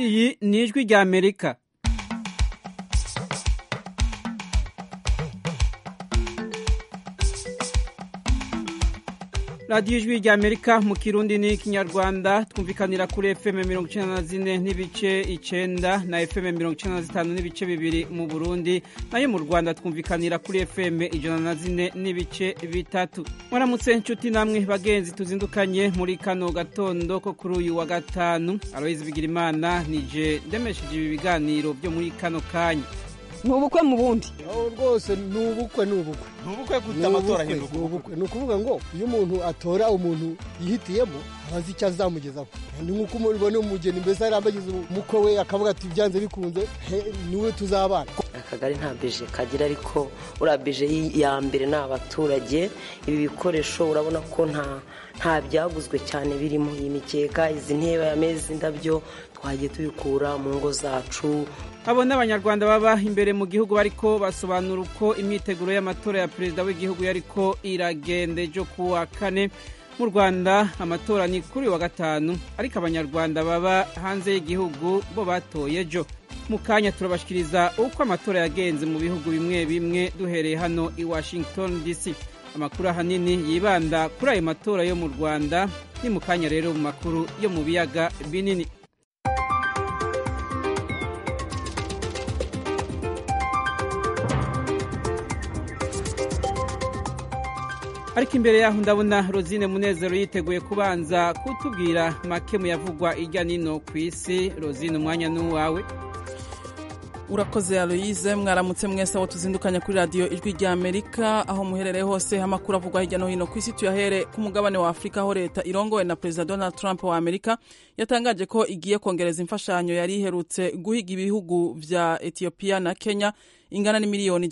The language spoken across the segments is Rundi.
Iyi ni ijwi rya Amerika. Radio ijwi rya Amerika mu Kirundi ni Kinyarwanda, twumvikanira kuri FM 94 n'ibice 9 na FM 95 n'ibice 2 mu Burundi, nayo mu Rwanda twumvikanira kuri FM 104 n'ibice 3. Mwaramutse inshuti namwe bagenzi tuzindukanye muri kano gatondo ko kuri uyu wa gatanu. Aloise Bigirimana nije ndemesheje ibi biganiro byo muri kano kanya. Nubukwe mu bundi rwose nubukwe guta amatora hinduka nukuvuga ngo iyo umuntu atora umuntu yihitiyemo abazi icyo azamugezaho. Ni nkuko mubibona umugeni mbese arambagize umukwe we akavuga ati byanze bikunze niwe tuzabana. Akagari nta beje kagira, ariko urabije ya mbere n'abaturage. Ibi bikoresho urabona ko nta byaguzwe cyane birimo imikeka, izi ntebe, ameza, indabyo twagiye tubikura mu ngo zacu. Abo n'abanyarwanda baba imbere mu gihugu bariko basobanura uko imyiteguro y'amatora ya perezida w'igihugu yariko iragenda ejo kuwa kane. Mu Rwanda amatora ni kuri wa gatanu, ariko abanyarwanda baba hanze y'igihugu bo batoye ejo. Mu kanya turabashikiriza uko amatora yagenze mu bihugu bimwe bimwe duhereye hano i Washington DC. Amakuru ahanini yibanda kuri ayo matora yo mu Rwanda. Ni mu kanya rero mu makuru yo mu biyaga binini. Ariko imbere yaho ndabona Rosine Munezero yiteguye kubanza kutubwira make mu yavugwa irya nino ku isi. Rosine, umwanya n'uwawe. Urakoze Aloise, mwaramutse mwese abo tuzindukanya kuri radio ijwi rya Amerika aho muherereye hose. Amakuru avugwa hirya no hino ku isi tuyahere ku mugabane wa Afrika, aho leta irongowe na President Donald Trump wa Amerika yatangaje ko igiye kongereza imfashanyo yari iherutse guhiga ibihugu vya Ethiopia na Kenya ingana ni miliyoni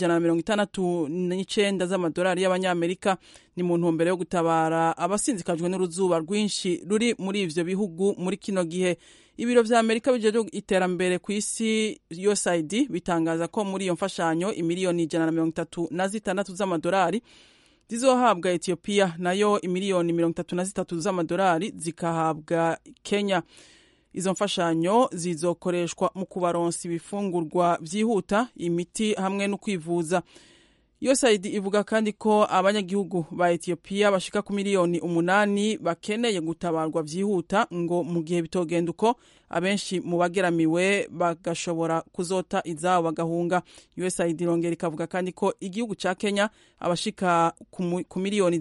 169 z'amadolari y'abanyamerika. Ni mu ntumbero yo gutabara abasinzikajwe n'uruzuba rwinshi ruri muri ivyo bihugu muri kino gihe. Ibiro vya Amerika bijeje iterambere ku isi USAID bitangaza ko muri iyo mfashanyo imiliyoni 136 z'amadolari zizohabwa Ethiopia, nayo imiliyoni 33 z'amadolari zikahabwa Kenya. Izo mfashanyo zizokoreshwa mu kubaronsa ibifungurwa vyihuta, imiti hamwe no kwivuza. USAID ivuga kandi ko abanyagihugu ba Ethiopia bashika ku miliyoni 8 bakeneye gutabarwa vyihuta, ngo mu gihe bitogenda uko abenshi mu bageramiwe bagashobora kuzota izabo bagahunga. USAID irongera ikavuga kandi ko igihugu ca Kenya abashika ku miliyoni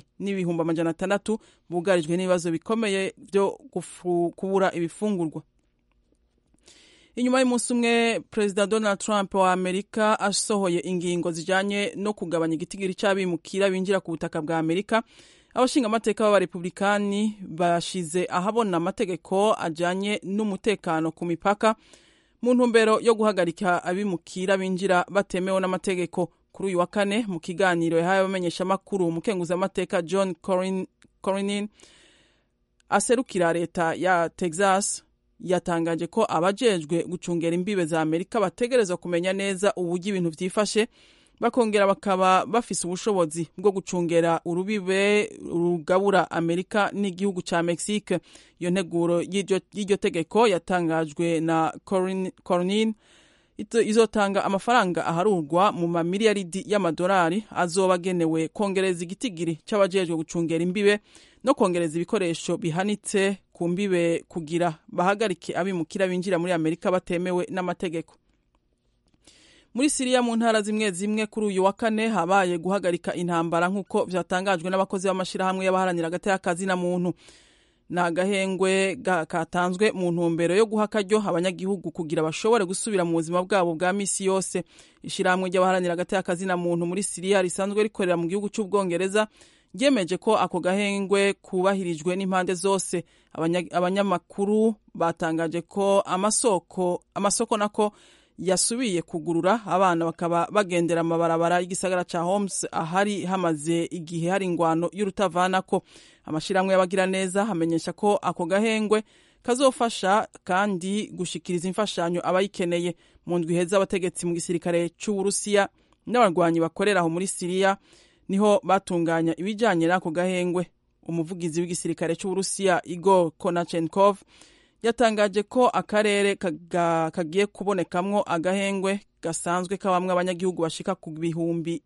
2,600 bugarijwe n'ibibazo bikomeye byo kubura ibifungurwa. Inyuma y'umunsi umwe President Donald Trump wa Amerika asohoye ingingo zijanye no kugabanya igitigiri c'abimukira binjira ku butaka bwa Amerika, abashinga amateka b'abarepublikani bashize ahabona amategeko ajanye n'umutekano ku mipaka mu ntumbero yo guhagarika abimukira binjira batemewe n'amategeko. Kuri uyu wa kane mu kiganiro yahaye abamenyesha makuru, umukenguza amateka John Cornyn aserukira leta ya Texas yatangaje ko abajejwe gucungera imbibe za Amerika bategerezwa kumenya neza uburyo ibintu vyifashe, bakongera bakaba bafise ubushobozi bwo gucungera urubibe rugabura Amerika n'igihugu ca Mexique. Iyo nteguro y'iryo tegeko yatangajwe na Cornyn izotanga amafaranga aharurwa mu mamiliyaridi y'amadolari azobagenewe kongereza igitigiri c'abajejwe gucungera imbibe no kongereza ibikoresho bihanitse ku mbibe kugira bahagarike abimukira binjira muri Amerika batemewe n'amategeko. Muri Syria mu ntara zimwe zimwe kuri uyu wa kane habaye guhagarika intambara nk'uko vyatangajwe n'abakozi b'amashirahamwe y'abaharanira agateka na muntu. Nagahengwe katanzwe mu ntumbero yo guha akaryo abanyagihugu kugira bashobore gusubira mu buzima bwabo bwa misi yose. Ishirahamwe ry'abaharanira agateka na muntu muri Syria risanzwe rikorera mu gihugu c'Ubwongereza ryemeje ko ako gahengwe kubahirijwe n'impande zose. Abanyamakuru batangaje ko amasoko nako yasubiye kugurura, abana bakaba bagendera amabarabara y'igisagara ca Homs ahari hamaze igihe hari ingwano y'urutavanako. Amashiramwe y'abagira neza hamenyesha ko ako gahengwe kazofasha kandi gushikiriza imfashanyo abayikeneye. Mu ndwi heza abategetsi mu gisirikare c'Uburusiya n'abarwanyi bakorera aho muri Syria niho batunganya ibijanye n'ako gahengwe. Umuvugizi w'igisirikare c'Uburusiya Igor Konachenkov yatangaje ko akarere kagiye kubonekamwo agahengwe gasanzwe kabamwe abanyagihugu bashika ku bihumbi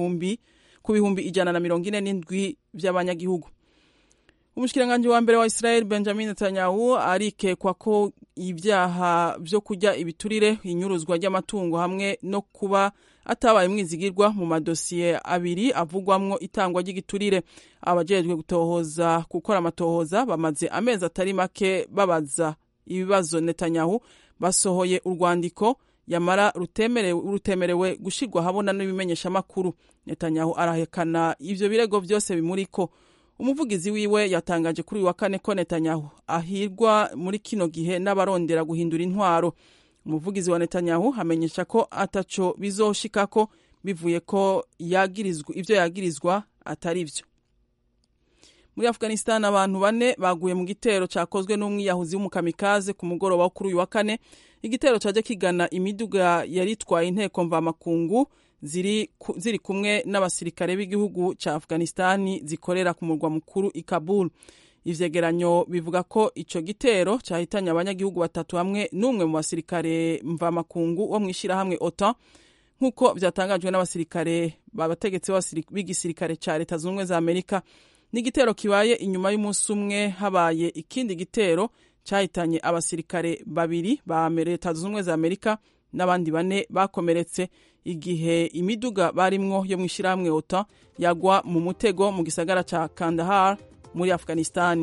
147 by'abanyagihugu. Umushikiranganje wa mbere wa Israel Benjamin Netanyahu arikekwa ko ibyaha byo kujya ibiturire, inyuruzwa ry'amatungo hamwe no kuba atabaye mwizigirwa mu madosiye abiri avugwamwo itangwa ry'igiturire. Abajejwe gukora amatohoza bamaze amezi atari make babaza ibibazo Netanyahu, basohoye urwandiko yamara rutemerewe gushirwa habona n'ibimenyesha makuru. Netanyahu arahekana ivyo birego byose bimuriko. Umuvugizi wiwe yatangaje kuri wa kane ko Netanyahu ahirwa muri kino gihe n'abarondera guhindura intwaro. Umuvugizi wa Netanyahu amenyesha ko ataco bizoshikako bivuye ko ivyo yagirizwa atari vyo. Muri Afghanistan abantu 4 baguye mu gitero cakozwe n'umwiyahuzi w'umukamikaze ku mugoroba wo kuri uyu wa kane. Igitero caje kigana imiduga yaritwaye inteko mvamakungu ziri kumwe n'abasirikare b'igihugu ca Afghanistan zikorera ku murwa mukuru i Kabul. Ivyegeranyo bivuga ko ico gitero cahitanye abanyagihugu 3 hamwe n'umwe mu basirikare mvamakungu wo mwishira hamwe OTAN, nkuko vyatangajwe n'abasirikare babategetse b'igisirikare ca Leta Zunze za Amerika. N'igitero kibaye inyuma y'umunsi umwe habaye ikindi gitero cahitanye abasirikare 2 ba Leta Zunze za Amerika n'abandi 4 bakomeretse igihe imiduga barimwo yo mwishira hamwe OTAN yagwa mu mutego mu gisagara ca Kandahar muri Afghanistan.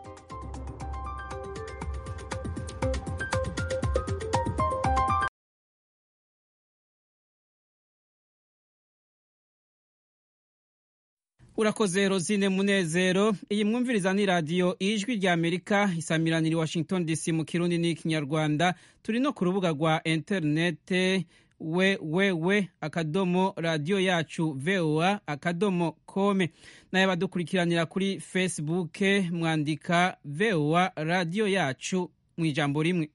Urakoze Rosine Munezero. Iyi mwumviriza ni radio Ijwi rya Amerika isamiranira Washington DC mu Kirundi n'Ikinyarwanda. Turi no ku rubuga rwa internet radio yacu voa.com, naye badukurikiranira kuri Facebook mwandika VOA radio yacu mu ijambo rimwe.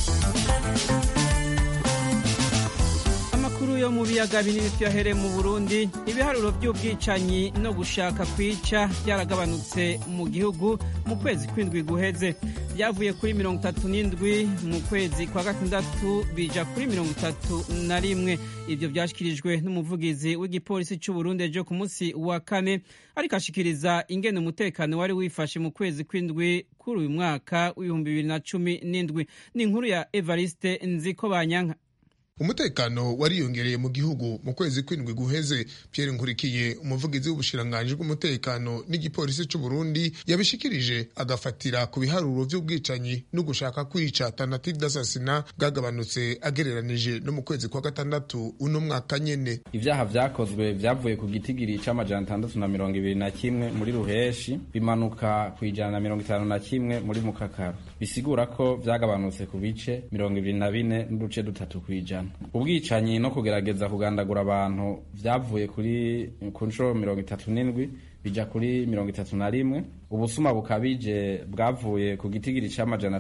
Amakuru yo mu biyaga binini tuyahere mu Burundi. Ibiharuro by'ubwicanyi no gushaka kwica byaragabanutse mu gihugu mu kwezi kw'indwi guheze. Byavuye kuri 37 mu kwezi kwa gatandatu bija kuri 31. Ibyo byashikirijwe n'umuvugizi w'igipolisi cy'u Burundi ejo ku munsi wa kane, ariko ashikiriza ingene umutekano wari wifashe mu kwezi kw'indwi kuri uyu mwaka w'2017. Ni inkuru ya Evariste Nzikobanyanka. Umutekano wariyongereye mu gihugu mu kwezi kw'indwi guheze. Pierre Nkurikiye, umuvugizi w'ubushiranganje bw'umutekano n'igipolisi cy'u Burundi, yabishikirije agafatira ku biharuro by'ubwicanyi no gushaka kwica tentative d'assassinat bwagabanutse agereranije no mu kwezi kwa gatandatu uno mwaka nyene. Ivyaha vyakozwe vyavuye ku gitigiri c'amajana 621 muri Ruheshi bimanuka ku 151 muri Mukakaro, bisigura ko vyagabanutse ku bice 24 n'uduce 3 kwijana. Ubwicanyi no kugerageza kugandagura abantu vyavuye ku nshuro 37 bija kuri 31. Ubusuma bukabije bwavuye ku gitigiri c'amajana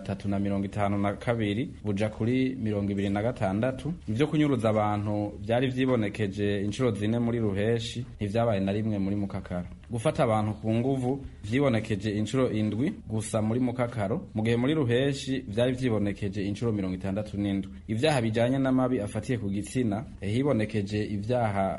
352 buja kuri 26. Ivyo kunyuruza abantu vyari vyibonekeje inshuro 4 muri Ruheshi, ntivyabaye na rimwe muri Mukakaro. Gufata abantu ku nguvu vyibonekeje inshuro 7 gusa muri Mukakaro, mu gihe muri Ruheshi vyari vyibonekeje inshuro 67. Ivyaha bijanye n'amabi afatiye ku gitsina hibonekeje ivyaha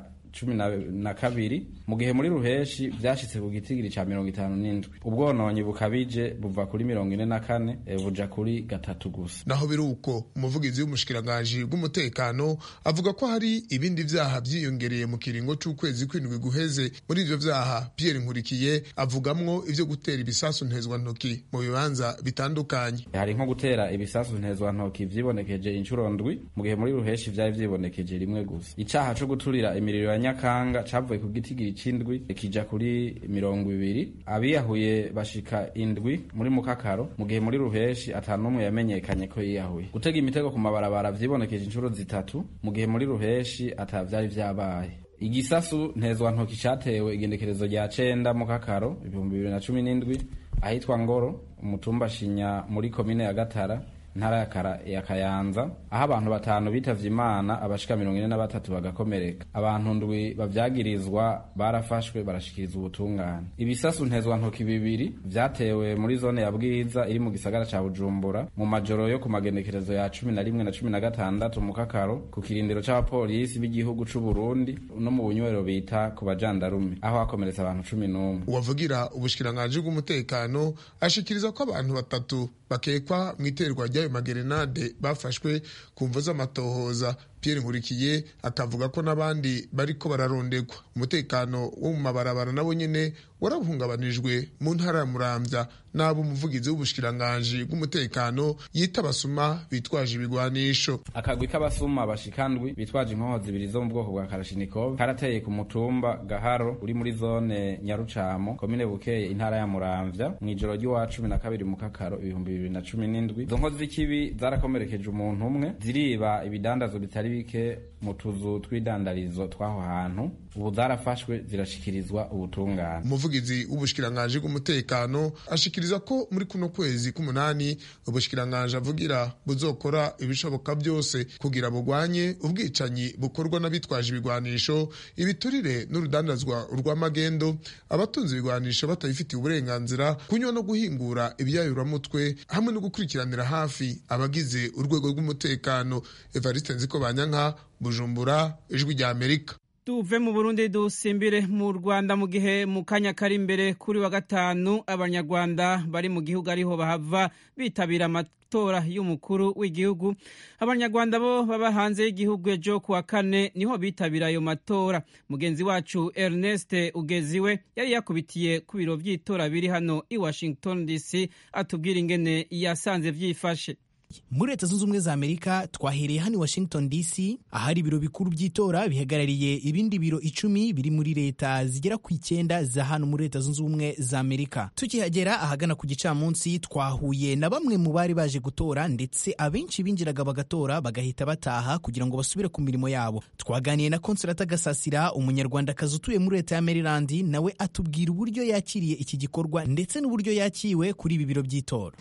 12, mu gihe muri Ruheshi vyashitse ku gitigiri ca 57. Ubwononyi bukabije buva kuri 44 buja kuri 3 gusa. Naho biruko, umuvugizi w'umushikiranganje bw'umutekano avuga ko hari ibindi vyaha vyiyongereye mu kiringo c'ukwezi kw'indwi guheze. Muri ivyo vyaha Pierre Nkurikiye avugamwo ivyo gutera ibisasu ntezwa ntoki mu bibanza bitandukanye. Hari nko gutera ibisasu ntezwa ntoki vyibonekeje inshuro 7, mu gihe muri Ruheshi vyari vyibonekeje rimwe gusa. Icaha co guturira imiriro ya Nyakanga cavuye ku gitigiri c'indwi kija kuri 20. Abiyahuye bashika 7 muri Mukakaro, mu gihe muri Ruheshi atanumwe yamenyekanye ko yiyahuye. Gutega imitego ku mabarabara vyibonekeje inshuro 3, mu gihe muri Ruheshi atavyari vyabaye. Igisasu ntezwa ntoki catewe igendekerezo rya 9 Mukakaro 2017 ahitwa Ngoro, umutumba Shinya muri komine ya Gatara, ntara ya Kayanza aho abantu 5 bitavye Imana abashika 43 bagakomereka. Abantu ndwi bavyagirizwa barafashwe barashikirizwa ubutungane. Ibisasu ntezwa ntoki 2 vyatewe muri zone ya Bwiza iri mu gisagara ca Bujumbura mu majoro yo ku magenekerezo ya 11 na 16 mu Kakaro ku kirindiro c'abapolisi b'igihugu c'u Burundi no mu bunywero bita ku bajandarume aho hakomeretse abantu 11. Uwavugira ubushikiranganje bw'umutekano ashikiriza ko abantu 3 bakekwa mu iterwa ry'ayo magerenade bafashwe ku mvo z'amatohoza. Pierre Nkurikiye akavuga ko n'abandi bariko bararondegwa. Umutekano wo mu mabarabara nabo nyene warahungabanijwe mu ntara ya Muramvya nabo umuvugizi w'ubushikiranganje bw'umutekano yita basuma bitwaje ibigwanisho. Akagwi k'abasuma bashikandwi bitwaje inkoho 2 zo mu bwoko bwa Kalashnikov karateye ku mutumba Gaharo uri muri zone Nyarucamo komine Bukeye intara ya Muramvya mu ijoro ry'uwa 12 mu Kakaro 2017. Izo nkozi z'ikibi zarakomerekeje umuntu umwe ziriba ibidandazo bitari bike mu tuzu tw'idandarizo twaho hantu ubu zarafashwe zirashikirizwa ubutungane. Umuvugizi w'ubushikiranganje bw'umutekano ashikiriza ko muri kuno kwezi k'umunani ubushikiranganje avugira buzokora ibishoboka byose kugira bugwanye ubwicanyi bukorwa n'abitwaje ibigwanisho, ibiturire n'urudandazwa urw'amagendo, abatunze ibigwanisho batayifitiye uburenganzira, kunywa no guhingura ibyayuramutwe hamwe no gukurikiranira hafi abagize urwego rw'umutekano. Evariste Nzikobanyanka, Bujumbura, Ijwi rya Amerika. Tuve mu Burundi dusimbire mu Rwanda mu gihe mu kanya kari imbere kuri wa gatanu abanyarwanda bari mu gihugu ariho bahava bitabira amatora y'umukuru w'igihugu. Abanyarwanda bo baba hanze y'igihugu ejo kuwa kane niho bitabira ayo matora. Mugenzi wacu Ernest Ugeziwe yari yakubitiye ku biro by'itora biri hano i Washington DC atubwira ingene yasanze vyifashe. Muri Leta Zunze Ubumwe za Amerika twahereye hano Washington DC ahari ibiro bikuru by'itora bihagarariye ibindi biro 10 biri muri leta zigera ku 9 za hano muri Leta Zunze Ubumwe za Amerika. Tukihagera ahagana ku gicamunsi twahuye na bamwe mu bari baje gutora ndetse abenshi binjiraga bagatora bagahita bataha kugira ngo basubire ku mirimo yabo. Twaganiye na Consolata Gasasira umunyarwandakazi utuye muri leta ya Maryland nawe atubwira uburyo yakiriye iki gikorwa ndetse n'uburyo yakiwe kuri ibi biro by'itora.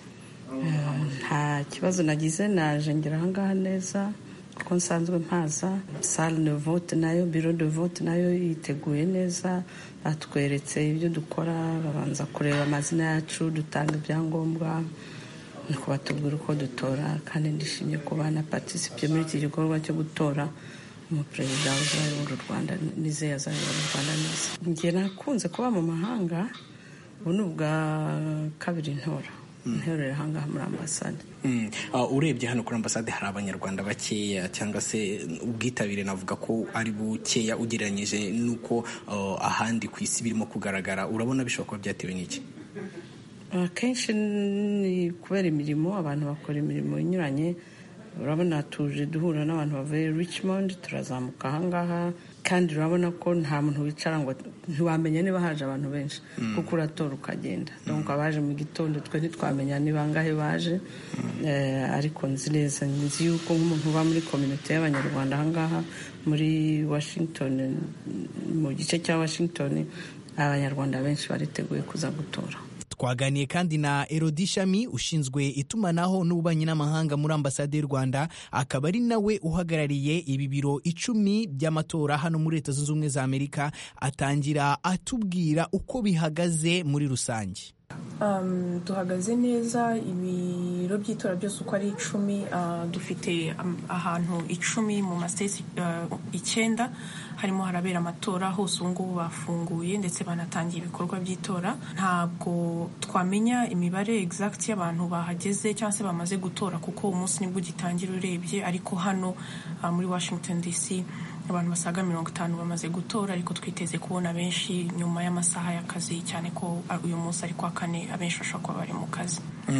Nta kibazo nagize naje ngera ahangaha neza kuko nsanzwe mpaza. Salle de vote nayo bureau de vote nayo yiteguye neza, batweretse ibyo dukora, babanza kureba amazina yacu, dutanga ibyangombwa nuko batubwira uko dutora, kandi ndishimye kuba na participe muri iki gikorwa cyo gutora umuperezida w'u Rwanda nizeye azayobora u Rwanda neza. Njye nakunze kuba mu mahanga, ubu ni ubwa kabiri ntora nterera hangaha muri ambasade. Urebye hano kuri ambasade hari abanyarwanda bakeya cyangwa se ubwitabire navuga ko ari bukeya ugereranyije nuko ahandi ku isi birimo kugaragara, urabona bishobora kuba byatewe n'iki? Kenshi ni kubera imirimo, abantu bakora imirimo inyuranye. Urabona tuje duhura n'abantu bavuye Richmond turazamuka ahangaha, kandi urabona ko nta muntu wicara ngo ntiwamenya niba haje abantu benshi kuko uratora ukagenda. Donc abaje mu gitondo twe ntitwamenya niba ngahe baje, ariko nzi neza nzi yuko nk'umuntu uba muri community y'abanyarwanda ahangaha muri Washington, mu gice cya Washington abanyarwanda benshi bariteguye kuza gutora. Twaganiye kandi na Elodie Shami ushinzwe itumanaho n'ububanyi n'amahanga muri ambasade y'u Rwanda, akaba ari nawe uhagarariye ibi biro 10 by'amatora hano muri Leta Zunze Ubumwe za Amerika. Atangira atubwira uko bihagaze muri rusange. Duhagaze neza, ibiro by'itora byose uko ari 10, dufite ahantu 10 mu mastate 9 harimo harabera amatora hose. Ubu ngubu bafunguye ndetse banatangiye ibikorwa by'itora. Ntabwo twamenya imibare exact y'abantu bahageze cyangwa se bamaze gutora kuko umunsi nibwo gitangira urebye, ariko hano muri Washington DC abantu basaga 50 bamaze gutora, ariko twiteze kubona benshi nyuma y'amasaha y'akazi, cyane ko uyu munsi ari kwa kane abenshi bashobora kuba bari mu kazi.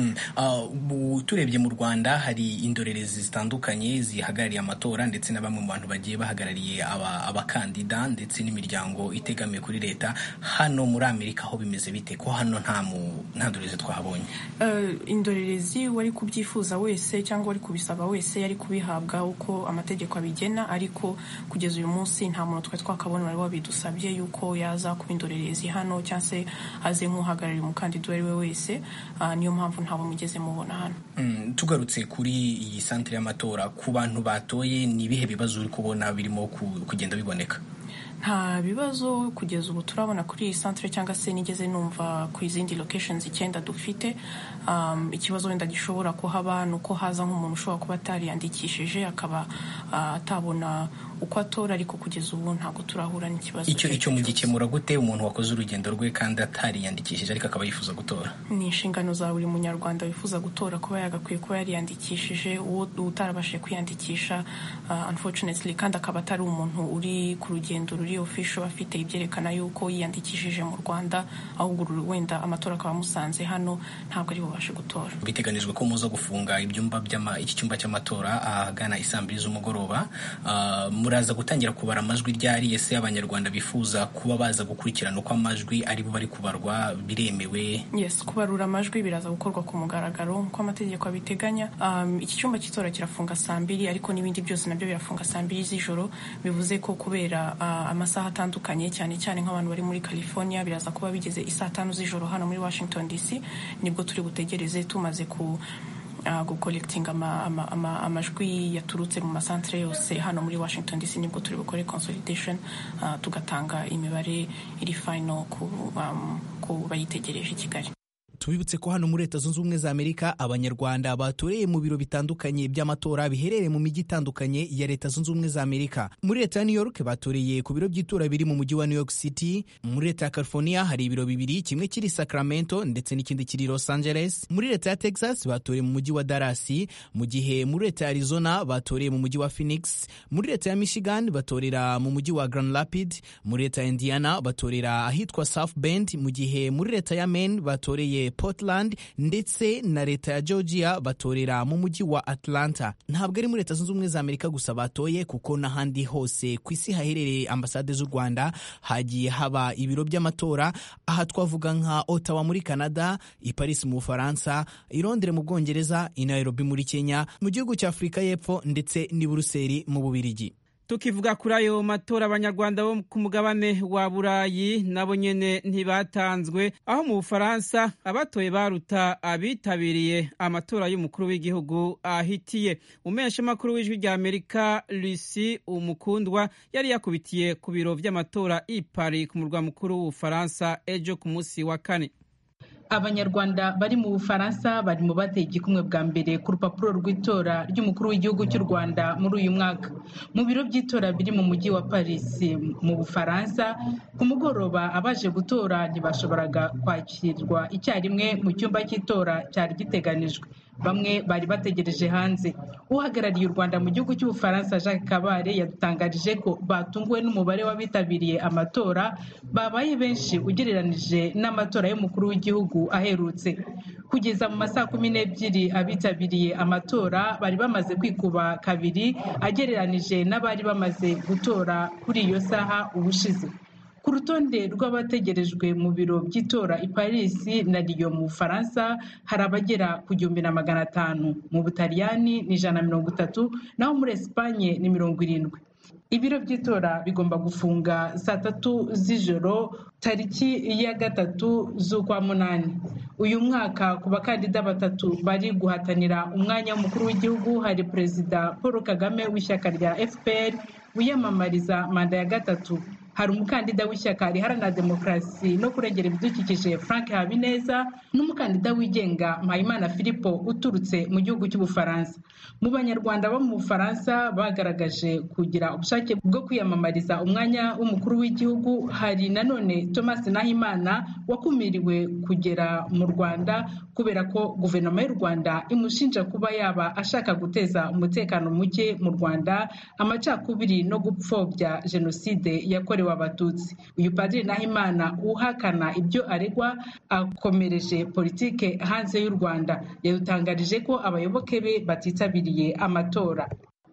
Turebye mu Rwanda hari indorerezi zitandukanye zihagarariye amatora ndetse na bamwe mu bantu bagiye bahagarariye abakandida ndetse n'imiryango itegamiye kuri leta. Hano muri Amerika aho bimeze bite ko hano nta ndorerezi twahabonye? Indorerezi wari kubyifuza wese cyangwa wari kubisaba wese yari kubihabwa uko amategeko abigena, ariko kugeza uyu munsi nta muntu twe twakabona wari wabidusabye yuko yaza kuba indorerezi hano cyangwa se aze nk'uhagarariye umukandida uwo ari we wese. Niyo mpamvu ntabo mugeze mubona hano. Tugarutse kuri iyi santere y'amatora, ku bantu batoye ni ibihe bibazo uri kubona birimo kugenda biboneka? Nta bibazo kugeza ubu turabona kuri iyi santere cyangwa se nigeze numva ku izindi locations 9 dufite. Ikibazo wenda gishobora kuhaba nuko haza nk'umuntu ushobora kuba atariyandikishije akaba atabona uko atora, ariko kugeza ubu ntabwo turahura n'ikibazo. Icyo mugikemura gute umuntu wakoze urugendo rwe kandi atariyandikishije ariko akaba yifuza gutora? Ni inshingano za buri munyarwanda wifuza gutora kuba yagakwiye kuba yariyandikishije. Uwo utarabashe kwiyandikisha unfortunately kandi akaba atari umuntu uri ku rugendo ruri official afite ibyerekana yuko yiyandikishije mu Rwanda, ahubwo wenda amatora akaba musanze hano, ntabwo ari bubashe gutora. Biteganijwe ko muza gufunga iki cyumba cy'amatora ahagana isaa 2 z'umugoroba. Muraza gutangira kubara amajwi ryari? Ese abanyarwanda bifuza kuba baza gukurikirana uko amajwi ari bo bari kubarwa biremewe? Yes, kubarura amajwi biraza gukorwa ku mugaragaro uko amategeko abiteganya. Iki cyumba cy'itora kirafunga saa 2 ariko n'ibindi byose nabyo birafunga saa 2 z'ijoro. Bivuze ko kubera amasaha atandukanye cyane cyane nk'abantu bari muri California biraza kuba bigeze isaa 5 z'ijoro hano muri Washington DC, nibwo turi butegereze tumaze gucollecting amajwi yaturutse mu masantere yose hano muri Washington DC, nibwo turi bukore consolidation tugatanga imibare iri final ku bayitegereje i Kigali. Tubibutse ko hano muri Leta Zunze Ubumwe za Amerika abanyarwanda batoreye mu biro bitandukanye by'amatora biherereye mu mijyi itandukanye ya Leta Zunze Ubumwe za Amerika. Muri Leta ya New York batoreye ku biro by'itora biri mu mujyi wa New York City. Muri Leta ya California hari ibiro bibiri, kimwe kiri Sacramento ndetse n'ikindi kiri Los Angeles. Muri Leta ya Texas batoreye mu mujyi wa Dallas, mu gihe muri Leta ya Arizona batoreye mu mujyi wa Phoenix. Muri Leta ya Michigan batorera mu mujyi wa Grand Rapids. Muri Leta ya Indiana batorera ahitwa South Bend, mu gihe muri Leta ya Maine batoreye Portland ndetse na Leta ya Georgia batorera mu mujyi wa Atlanta. Ntabwo ari muri Leta Zunze Ubumwe za Amerika gusa batoye, kuko n'ahandi hose ku isi haherereye ambasade z'u Rwanda hagiye haba ibiro by'amatora. Aha twavuga nka Ottawa muri Canada, i Paris mu Bufaransa, i Londres mu Bwongereza, i Nairobi muri Kenya, mu gihugu cya Afurika y'Epfo ndetse n'i Buruseli mu Bubiligi. Tukivuga kuri ayo matora, abanyarwanda bo ku mugabane wa Burayi nabo nyene ntibatanzwe, aho mu Bufaransa abatoye baruta abitabiriye amatora y'umukuru w'igihugu ahitiye. Umumenyeshamakuru w'Ijwi rya Amerika Lucy Umukundwa yari yakubitiye ku biro vy'amatora i Paris ku murwa mukuru w'Ubufaransa ejo ku munsi wa kane. Abanyarwanda bari mu Bufaransa bari mu bateye igikumwe bwa mbere ku rupapuro rw'itora ry'umukuru w'igihugu cy'u Rwanda muri uyu mwaka. Mu biro by'itora biri mu mujyi wa Paris mu Bufaransa, ku mugoroba abaje gutora ntibashoboraga kwakirwa icyarimwe mu cyumba cy'itora cyari giteganijwe. Bamwe bari bategereje hanze. Uhagarariye u Rwanda mu gihugu cy'Ubufaransa Jacques Kabare yadutangarije ko batunguwe n'umubare w'abitabiriye amatora babaye benshi ugereranije n'amatora y'umukuru w'igihugu aherutse. Kugeza mu masaha 12 abitabiriye amatora bari bamaze kwikuba kabiri agereranije n'abari bamaze gutora kuri iyo saha ubushize. Ku rutonde rw'abategerejwe mu biro by'itora i Paris na Lyon mu Bufaransa hari abagera ku 1500, mu Butaliyani ni 130, naho muri Espagne ni 70. Ibiro by'itora bigomba gufunga saa 3 z'ijoro tariki ya 3 z'ukwa munani. Uyu mwaka ku bakandida batatu bari guhatanira umwanya w'umukuru w'igihugu hari Perezida Paul Kagame w'ishyaka rya FPR wiyamamariza manda ya gatatu. Hari umukandida w'ishyaka riharanira demokarasi no kurengera ibidukikije Frank Habineza n'umukandida wigenga Mpayimana Philippe uturutse mu gihugu cy'Ubufaransa. Mu banyarwanda bo mu Bufaransa bagaragaje kugira ubushake bwo kwiyamamariza umwanya w'umukuru w'igihugu hari nanone Thomas Nahimana wakumiriwe kugera mu Rwanda kubera ko guverinoma y'u Rwanda imushinja kuba yaba ashaka guteza umutekano muke mu Rwanda, amacakubiri no gupfobya jenoside yakorewe Abatutsi. Uyu Padiri Nahimana uhakana ibyo aregwa akomereje politike hanze y'u Rwanda. Yadutangarije ko abayoboke be batitabiriye amatora.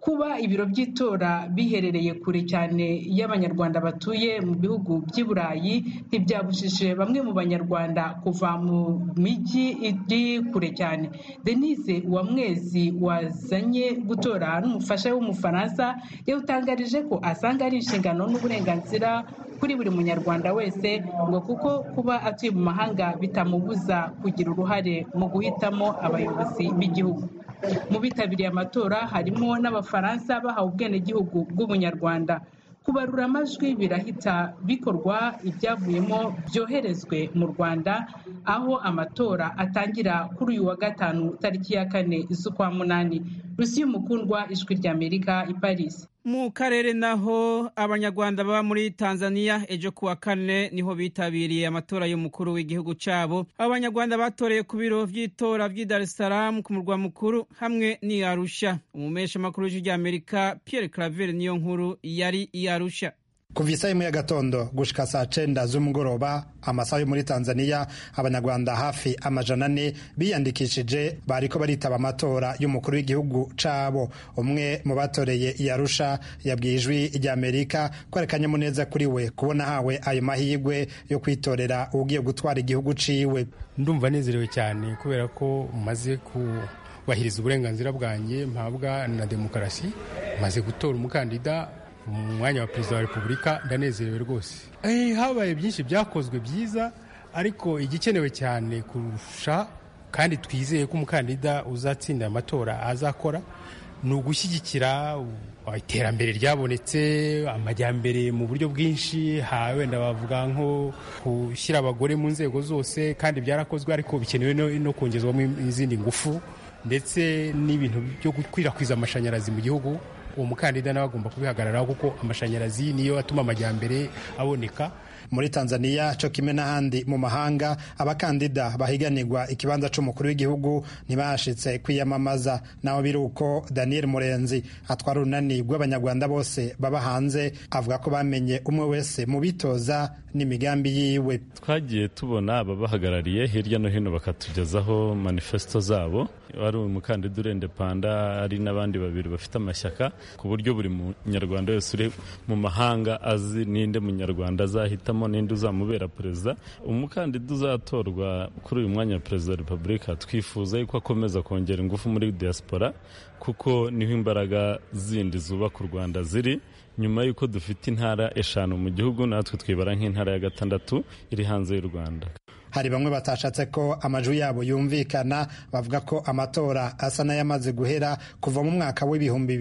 kuba ibiro by'itora biherereye kure cyane y'abanyarwanda batuye mu bihugu by'i Burayi ntibyabujije bamwe mu banyarwanda kuva mu mijyi iri kure cyane. Denise Uwamwezi wazanye gutora n'umufasha w'umufaransa yawutangarije ko asanga ari inshingano n'uburenganzira kuri buri munyarwanda wese ngo kuko kuba atuye mu mahanga bitamubuza kugira uruhare mu guhitamo abayobozi b'igihugu. Mu bitabiriye amatora harimo n'abafaransa bahawe ubwenegihugu bw'ubunyarwanda. Kubarura amajwi birahita bikorwa, ibyavuyemo byoherezwe mu Rwanda aho amatora atangira kuri uyu wa gatanu tariki ya 4 z'ukwa munani. Rusiyo Mukundwa, Ijwi ry'Amerika, i Paris. Mu karere naho abanyarwanda baba muri Tanzania ejo kuwa 4 niho bitabiriye amatora y'umukuru w'igihugu cabo. Abanyarwanda batoreye ku biro vy'itora vy'i Dar es Salaam ku murwa mukuru hamwe n'i Arusha. Umumesha makuru w'Ijwi ry'Amerika Pierre Claver niyo nkuru yari i Arusha. Kuva isaa imwe y'agatondo gushika saa 9 z'umugoroba amasaha yo muri Tanzania, abanyarwanda hafi 400 biyandikishije bariko baritaba amatora y'umukuru w'igihugu cabo. Umwe mu batoreye i Arusha yabwiye Ijwi ry'Amerika ko ari akanyamuneza kuri we kubona hawe ayo mahirwe yo kwitorera ugiye gutwara igihugu ciwe. Ndumva nezerewe cyane kubera ko maze kubahiriza uburenganzira bwanjye mpabwa na demokarasi, maze gutora umukandida mu mwanya wa perezida wa repubulika. Ndanezerewe rwose. Habaye byinshi byakozwe byiza, ariko igikenewe cyane kurusha kandi twizeye ko umukandida uzatsinda amatora azakora ni ugushyigikira iterambere ryabonetse, amajyambere mu buryo bwinshi. Wenda bavuga nko gushyira abagore mu nzego zose, kandi byarakozwe, ariko bikenewe no kongezwamo izindi ngufu, ndetse n'ibintu byo gukwirakwiza amashanyarazi mu gihugu. Uwo mukandida nawe agomba kubihagararaho kuko amashanyarazi niyo atuma amajyambere aboneka. Muri Tanzania cyo kimwe n'ahandi mu mahanga, abakandida bahiganirwa ikibanza c'umukuru w'igihugu ntibashitse kwiyamamaza. Naho biruko Daniel Murenzi atwara urunani rw'abanyarwanda bose baba hanze avuga ko bamenye umwe wese mu bitoza n'imigambi yiwe. Twagiye tubona ababahagarariye hirya no hino bakatugezaho manifesto zabo. Wari umukandida urende panda, ari n'abandi babiri bafite amashyaka, ku buryo buri munyarwanda wese uri mu mahanga azi ninde munyarwanda azahitamo ninde uzamubera perezida. Umukandida uzatorwa kuri uyu mwanya wa perezida wa repubulika twifuza yuko akomeza kongera ingufu muri diaspora, kuko niho imbaraga zindi zubaka u Rwanda ziri. Nyuma y'uko dufite intara 5 mu gihugu, natwe twibara nk'intara ya 6 iri hanze y'u Rwanda. Hari bamwe batashatse ko amajwi yabo yumvikana, bavuga ko amatora asa n'ayamaze guhera kuva mu mwaka w'ibihumbi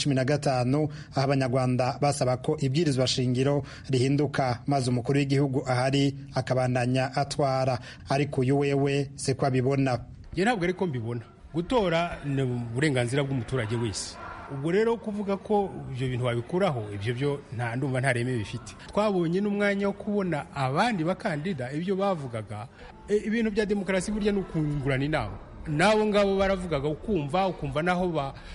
2015, aho abanyarwanda basaba ko ibwirizwa shingiro rihinduka maze umukuru w'igihugu ahari akabandanya atwara. Ariko uyu wewe se ko abibona. Ye ntabwo ariko mbibona. Gutora ni uburenganzira bw'umuturage wese. Ubwo rero kuvuga ko ibyo bintu wabikuraho, ibyo byo ndumva nta reme bifite. Twabonye n'umwanya wo kubona abandi bakandida ibyo bavugaga. Ibintu bya demokarasi burya ni ukungurana inama. Nabo ngabo baravugaga ukumva naho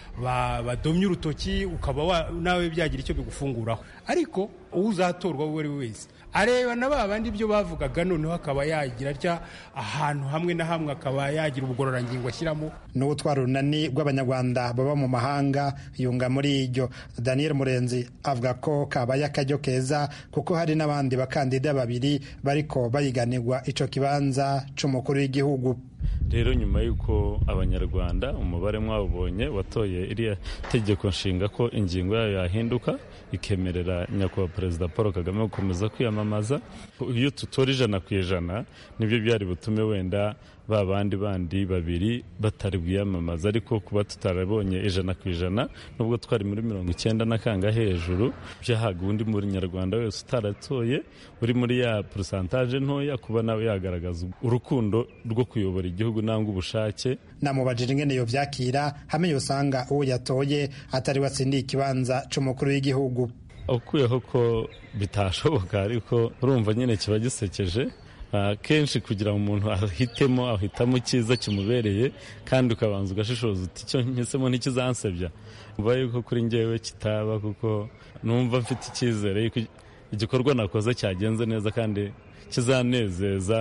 badomye urutoki, ukaba nawe byagira icyo bigufunguraho. Ariko uzatorwa uwo ari wese areba na babandi ibyo bavugaga, noneho akaba yagira atya ahantu hamwe na hamwe, akaba yagira ubugororangingo ashyiramo. N'utwara urunani rw'abanyarwanda baba mu mahanga yunga muri iryo. Daniel Murenzi avuga ko kabaye akaryo keza kuko hari n'abandi bakandida babiri bariko bayiganirwa ico kibanza c'umukuru w'igihugu. Rero nyuma y'uko abanyarwanda umubare mwabonye watoye iriya tegeko nshinga ko ingingo yayo yahinduka ikemerera nyakubahwa perezida Paul Kagame gukomeza kwiyamamaza, iyo tutora 100% nibyo byari butume wenda babandi babiri batari bwiyamamaza. Ariko kuba tutarabonye 100% nubwo twari muri 90 na kanga hejuru, byahaga undi muri Nyarwanda wese utaratoye uri muri ya pourcentage ntoya kuba nawe yagaragaza urukundo rwo kuyobora igihugu nangwa ubushake. Namubajije ingene yo vyakira hamwe yosanga uwo yatoye atari watsindiye ikibanza c'umukuru w'igihugu. Ukuyeho ko bitashoboka, ariko urumva nyine kiba gisekeje. Kenshi kugira umuntu ahitamo cyiza kimubereye, kandi ukabanza ugashishoza uti icyo nhisemo ntikizansebya. Mva yuko kuri njyewe kitaba, kuko numva mfite icyizere yuko igikorwa nakoze cyagenze neza kandi kizanezeza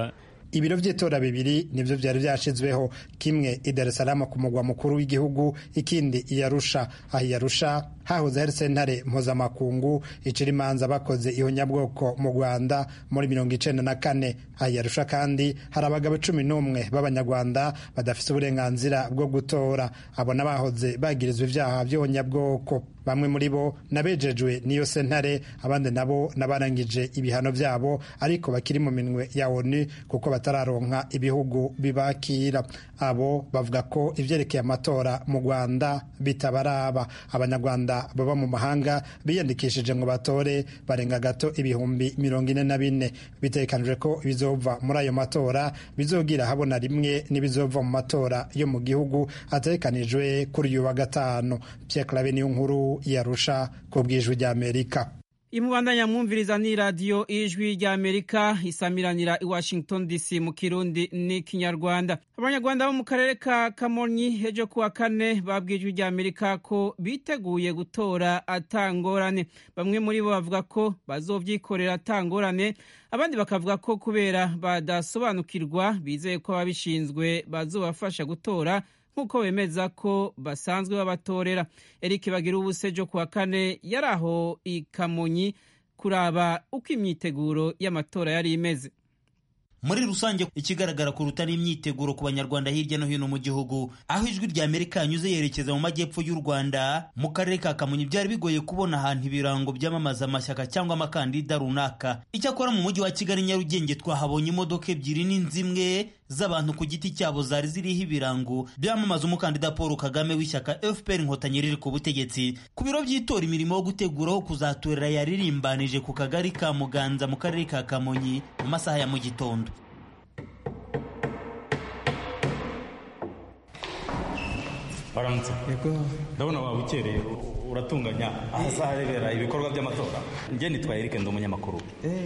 ibiro vy'itora bibiri nivyo vyari vyashizweho, kimwe i Dar es Salaam ku mugwa mukuru w'igihugu, ikindi i Arusha. Aho i Arusha hahoze hari sentare mpuzamakungu icira imanza bakoze ihonyabwoko mu Rwanda muri 1994. Aho i Arusha kandi hari abagabo 11 b'abanyarwanda badafise uburenganzira bwo gutora. Abo nabahoze bagirizwa ivyaha vy'ihonyabwoko. Bamwe muri bo nabejejwe niyo sentare, abandi nabo nabarangije ibihano vyabo ariko bakiri mu minwe ya ONU kuko batararonka ibihugu bibakira. Abo bavuga ko ivyerekeye amatora mu Rwanda bitabaraba. Abanyarwanda baba mu mahanga biyandikishije ngo batore barenga gato ibihumbi 44. Bitekanijwe ko bizova muri ayo matora bizogira habona rimwe n'ibizova mu matora yo mu gihugu atekanijwe kuri uyu wa gatanu. Pierre Claver niyo nkuru yarusha ku bw'ijwi ry'Amerika. Imubandanya mwumviriza ni radio Ijwi ry'Amerika isamiranira i Washington DC mu Kirundi ni Kinyarwanda. Abanyarwanda bo mu karere ka Kamonyi hejo kuwa kane babwiye Ijwi ry'Amerika ko biteguye gutora atangorane. Bamwe muri bo bavuga ko bazovyikorera atangorane, abandi bakavuga ko kubera badasobanukirwa bizeye ko ababishinzwe bazobafasha gutora nkuko bemeza ko basanzwe babatorera. Eric Bagira ubusejo kuwa kane yaraho i Kamonyi kuraba uko imyiteguro y'amatora yari imeze. Muri rusange ikigaragara kuruta n'imyiteguro ku banyarwanda hirya no hino mu gihugu. Aho Ijwi ry'Amerika yanyuze yerekeza mu majyepfo y'u Rwanda mu karere ka Kamonyi byari bigoye kubona ahantu ibirango byamamaza amashyaka cyangwa amakandida runaka. Icyakora mu mujyi wa Kigali Nyarugenge twahabonye imodoka ebyiri n'inzimwe z'abantu ku giti cyabo zari ziriho ibirango byamamaza umukandida Paul Kagame w'ishyaka FPR Inkotanyi riri ku butegetsi. Ku biro by'itora imirimo yo guteguraho kuzatorera yaririmbanije ku kagari ka Muganza mu karere ka Kamonyi mu masaha ya mu gitondo. Baramutse. Yego. Ndabona waba ukereye uratunganya ahazarebera ibikorwa by'amatora. Njye nitwaye Eric ndi umunyamakuru.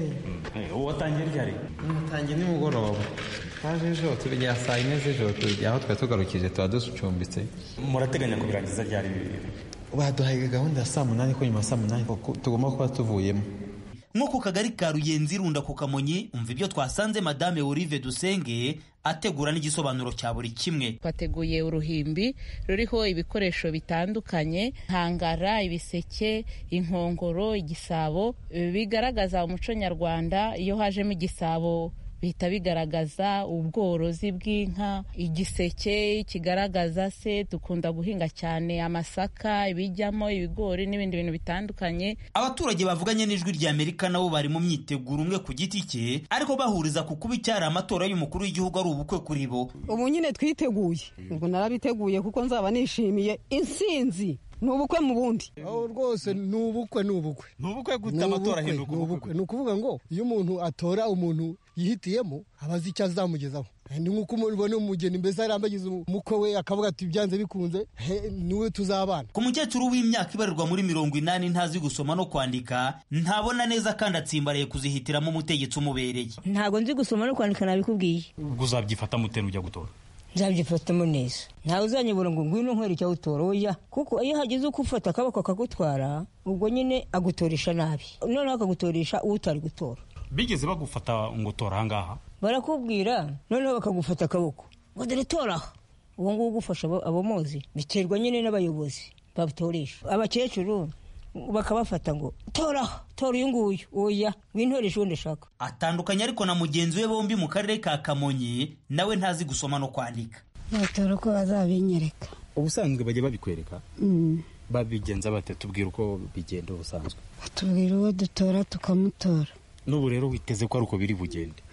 Watangiye ryari? Natangiye nimugoroba. Twaje ejo tujya saa 4 z'ijoro tujya aho twari tugarukije tuba ducumbitse. Murateganya kubirangiza ryari? Baduhaye gahunda ya saa 8 ko nyuma saa 8 tugomba kuba tuvuyemo. Nko ku kagari ka Ruyenzi Runda ku Kamonyi umva ibyo twasanze Madame Olive Dusenge ategura n'igisobanuro cya buri kimwe. Twateguye uruhimbi ruriho ibikoresho bitandukanye, hangara, ibiseke, inkongoro, igisabo bigaragaza umuco nyarwanda. Iyo hajemo igisabo bihita bigaragaza ubworozi bw'inka, igiseke kigaragaza se dukunda guhinga cyane amasaka, ibijyamo ibigori n'ibindi bintu bitandukanye. Abaturage bavuganye n'Ijwi ry'Amerika nabo bari mu myiteguro umwe ku giti cye, ariko bahuriza ku kuba icyari amatora y'umukuru w'igihugu ari ubukwe kuri bo. Ubu nyine twiteguye, ubwo narabiteguye kuko nzaba nishimiye intsinzi. Nubukwe mu bundi. Aho rwose nubukwe. Nubukwe guta amatora hinduka ubukwe. Nukuvuga ngo iyo umuntu atora umuntu yihitiyemo abazi icyo azamugezaho. Ni nkuko umubona umugeni mbese arambagiza umukwe we akavuga ati byanze bikunze niwe tuzabana. Ku mukecuru w'imyaka ibarirwa muri 80 ntazi gusoma no kwandika, ntabona neza kandi atsimbaraye kuzihitiramo umutegetsi umubereye. Ntago nzi gusoma no kwandika nabikubwiye. Uzabyifata mutenu ujya gutora. Nzabyifatamo neza. Ntawe uzanyibura ngo ngwino nkwere icyo utora oya, kuko iyo hagize uko ufata akaboko akagutwara ubwo nyine agutoresha nabi, noneho akagutoresha utari gutora. Bigeze bagufata ngo tora ahangaha? Barakubwira noneho bakagufata akaboko ngo dore tora. Uwo nguwo gufasha abo mozi biterwa nyine n'abayobozi babitoresha. Abakecuru bakabafata ngo tora uyu nguyu oya wintoresha undi shaka. Atandukanye ariko na mugenzi we bombi mu karere ka Kamonyi nawe ntazi gusoma no kwandika. Batora uko bazabinyereka. Ubusanzwe bajye babikwereka? Babigenza bate? Tubwira uko bigenda ubusanzwe. Tubwira uwo dutora tukamutora. N'ubu rero witeze ko ari uko biri bugende?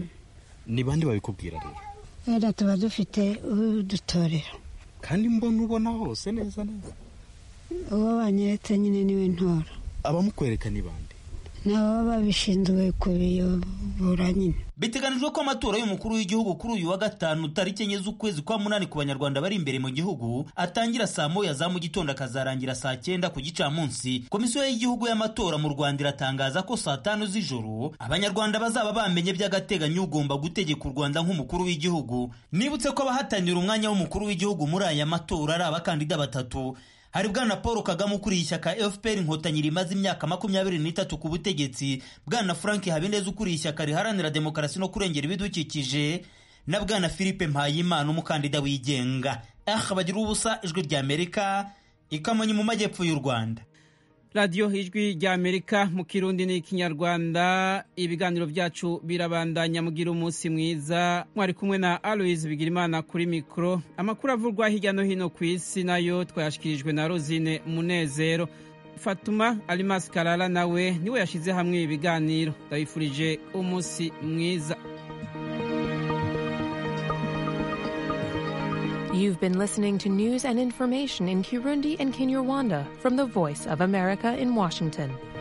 Ni bande babikubwira rero? Era tuba dufite udutorera. Kandi ubona hose neza. Uwo banyeretse nyine niwe ntora. Abamukwereka ni bande? Nabo babishinzwe kubiyobora nyine. Biteganijwe ko amatora y'umukuru w'igihugu kuri uyu wa gatanu tariki 4 z'ukwezi kwa munani ku banyarwanda bari imbere mu gihugu atangira saa 9 za mu gitondo akazarangira saa 9 ku gicamunsi. Komisiyo y'igihugu y'amatora mu Rwanda iratangaza ko saa 5 z'ijoro abanyarwanda bazaba bamenye by'agateganyo ugomba gutegeka u Rwanda nk'umukuru w'igihugu. Nibutse ko abahatanira umwanya w'umukuru w'igihugu muri aya matora ari abakandida batatu, hari bwana Paul Kagame ukuriye ishyaka FPR Inkotanyi rimaze imyaka 23 ku butegetsi, bwana Frank Habineza ukuriye ishyaka riharanira demokarasi no kurengera ibidukikije, na bwana Philippe Mpayimana umukandida wigenga. Bagira ubusa, Ijwi rya Amerika, i Kamonyi mu majyepfo y'u Rwanda. Radio Ijwi rya Amerika mu Kirundi n'Ikinyarwanda, ibiganiro byacu birabandanya. Mugira umunsi mwiza, mwari kumwe na Aloise Bigirimana kuri mikro. Amakuru avurwa hirya no hino ku isi nayo twayashikirijwe na Rosine Munezero. Fatuma Alimas Kalala nawe niwe yashize hamwe ibiganiro. Ndabifurije umunsi mwiza. You've been listening to news and information in Kirundi and Kinyarwanda from the Voice of America in Washington.